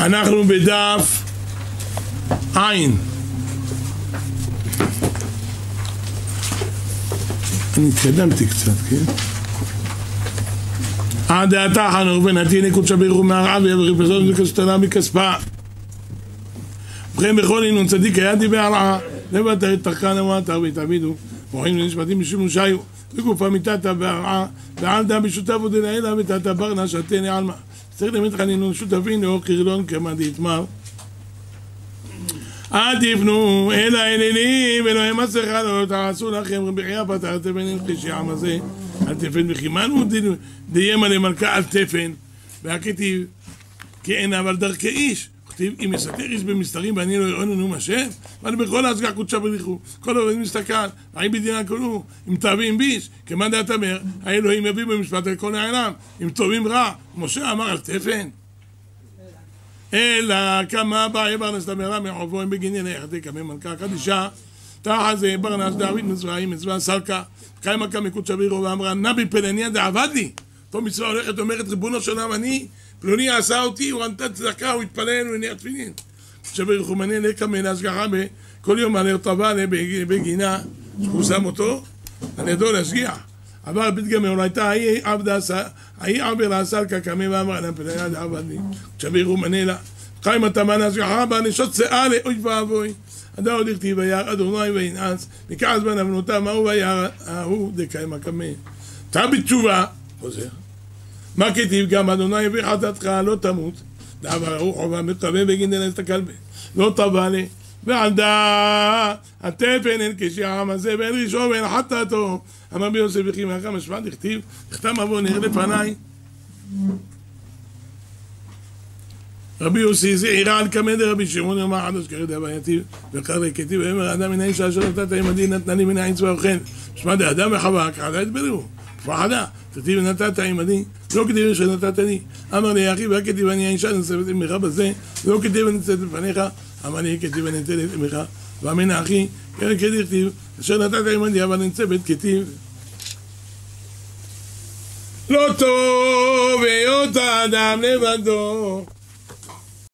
אנחנו בדף עין. אני התקדמתי קצת, כן? עד דעתה חנוך ונתיני קודשא בריך הוא מהרעב וריפסות וכסתנה מכספה. ובכן בכל אינון צדיק היה דיבר הרעה לבטר את תחקן המועטר והתעבידו מוחים לנשמתים משום שיו וגופה מיתתה בהרעה ועלתה בשותף ודנאלה ותתה ברנה שתני עלמה. צריך באמת חנינון שותפים לאור קרדון כמה דתמר. אל תפנו אלא אלילים אלוהים מסכה לא תעשו לכם רביחיה פתרתם בין חישי עם הזה על תפן וחימנו דיימה למלכה על תפן והכתיב כי אין אבל דרכי איש כתיב אם יסתר איש במסתרים ואני לא יראונו נאום השם ואני בכל ההשגח קודשה בריחו כל עובד מסתכל האי בדינה כלו אם תאבים ביש כמה דעת אמר האלוהים יביא במשפט על כל העולם אם טובים רע משה אמר על תפן אלא כמה באי ברנס דמרה מחובו הם בגיני נייחתי כמי מלכה קדישה תחת זה ברנס דוד מצווה מצווה סלקה קיימה כמקודשה בריחו ואמרה נבי פלניה דעבד לי פה מצווה הולכת אומרת ריבונו של עולם אני פלוני עשה אותי, הוא נתן צדקה, הוא התפלל, הוא הניח תפילין. שבריך הוא מנה לקמן להשגחה כל יום מעלה טבע בגינה, שהוא שם אותו, על ידו להשגיח. אבל פתגמר, אולי הייתה, ההיא עבר לעסל כקמי ואמרה, נפליה דעבד לי. שבריך הוא מנה לה, חיים התאמן להשגחה, בנשות שאה לאוי ואבוי. עדה עוד הכתיב, וירא אדוני וינעץ, מכעס בן אבנותם, מהו וירא, ההוא דקיים הקמי. אתה בתשובה, חוזר. מה כתיב גם אדוני יביא חטאתך לא תמות דבר הוא חובה מתכוון בגין דנס הכלבה לא טבע לי ועל דעת התפן אין כשי העם הזה ואין ראשון ואין חטאתו אמר בי יוסף וכי מאחר משפט הכתיב נכתב מבוא נראה לפניי רבי יוסי זעירה על כמד רבי שמעון יאמר חדש כרד הבייתי וקרא כתיב ואמר אדם מן האיש אשר נתת עמדי נתנה לי מן העץ ואוכל משמע דאדם וחווה כחדה התבלו פחדה כתיב נתת עמדי לא כתיב שנתת לי אמר לי אחי והכתיב אני האישה נצבת עמך בזה לא כתיב נצאת לפניך אמר לי כתיב נצאת עמך ואמן אחי כתיב אשר נתת עמדי אבל נצבת כתיב לא טוב היות האדם לבדו